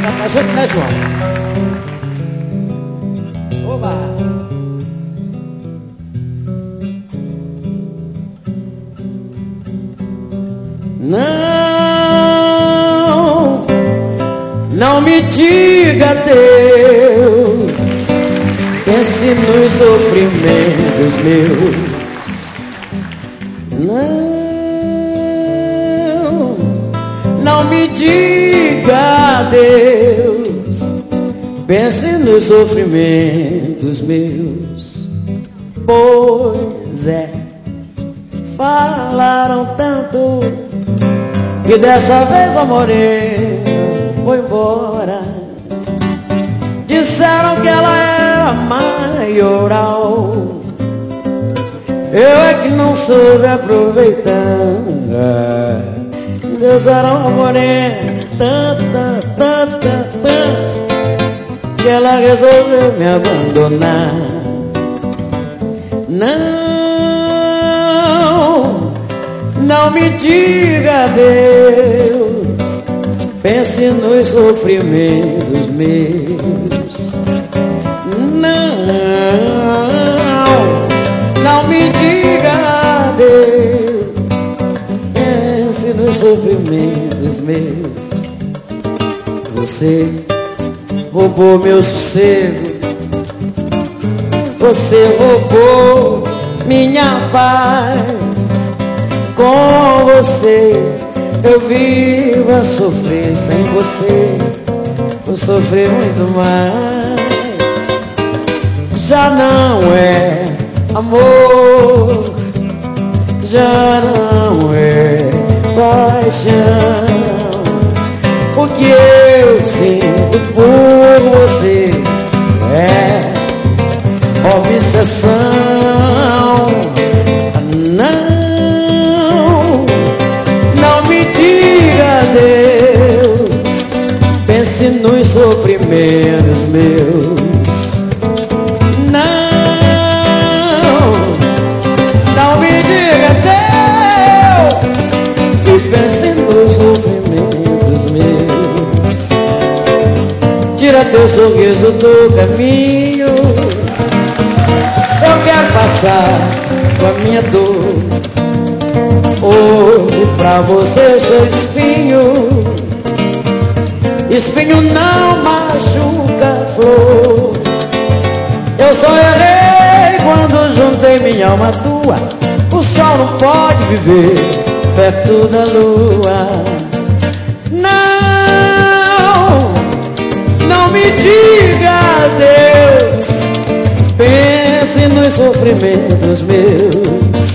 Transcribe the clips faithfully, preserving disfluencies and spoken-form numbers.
Canta junto, né, João? Oba! Não, não me diga Deus, pense nos sofrimentos meus. Não, não me diga Deus, pense nos sofrimentos meus. Pois é, falaram tanto que dessa vez a morena foi embora. Disseram que ela era maioral, eu é que não soube aproveitar. Deus era uma morena tanto, tanto, tanto, tanto, que ela resolveu me abandonar. Não, não me diga Deus, pense nos sofrimentos meus. Não, não me diga Deus, pense nos sofrimentos meus. Você roubou meu sossego, você roubou minha paz. Com você eu vivo a sofrer, sem você eu sofri muito mais. Já não é amor, já não é paixão. O que eu sinto por você é obsessão. Não, não me diga Deus, pense nos sofrimentos meus. Não, não me diga Deus, e pense nos sofrimentos meus. Tira teu sorriso do caminho, eu quero passar com a minha dor. Hoje pra você eu sou espinho, espinho não machuca flor. Eu só errei quando juntei minha alma à tua. O sol não pode viver perto da lua. Não, não me diga Deus, pense nos sofrimentos meus.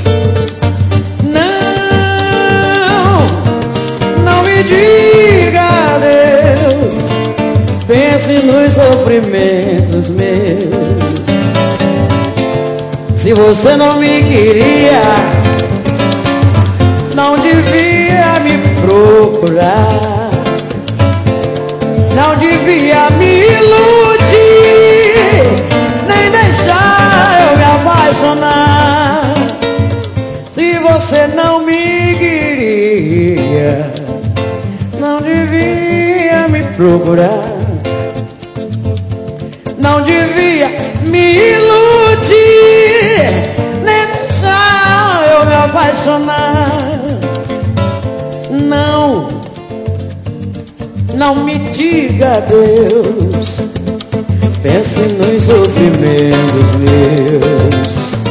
Não, não me diga Deus, pense nos sofrimentos meus. Se você não me queria, não devia me procurar, não devia me iludir, nem deixar eu me apaixonar. Se você não me queria, não devia me procurar, não devia me iludir, nem deixar eu me apaixonar. Não, não me diga Deus, pense nos sofrimentos meus.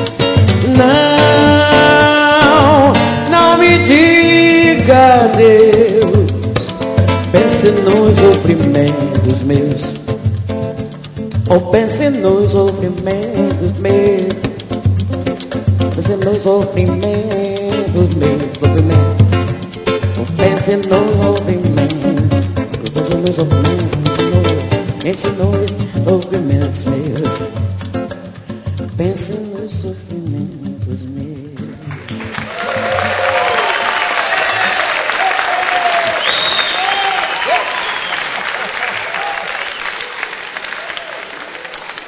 Não, não me diga Deus, pense nos sofrimentos meus. Ou pense nos sofrimentos meus, pense nos sofrimentos meus, sofrimentos. Ou pense nos sofrimentos, pense nos sofrimentos meus, pense nos sofrimentos meus, pense nos sofrimentos meus.